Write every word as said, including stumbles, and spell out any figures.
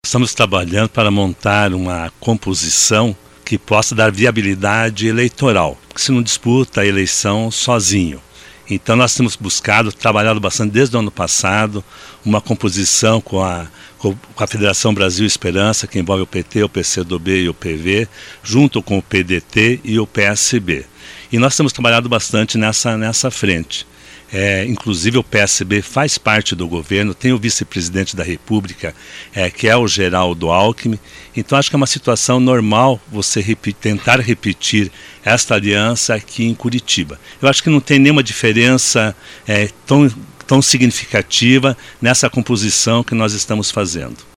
Estamos trabalhando para montar uma composição que possa dar viabilidade eleitoral, que se não disputa a eleição sozinho. Então nós temos buscado, trabalhado bastante desde o ano passado, uma composição com a, com a Federação Brasil Esperança, que envolve o P T, o P C do B e o P V, junto com o P D T e o P S B. E nós temos trabalhado bastante nessa, nessa frente. É, inclusive o P S B faz parte do governo, tem o vice-presidente da República, é, que é o Geraldo Alckmin. Então acho que é uma situação normal você repetir, tentar repetir esta aliança aqui em Curitiba. Eu acho que não tem nenhuma diferença é, tão, tão significativa nessa composição que nós estamos fazendo.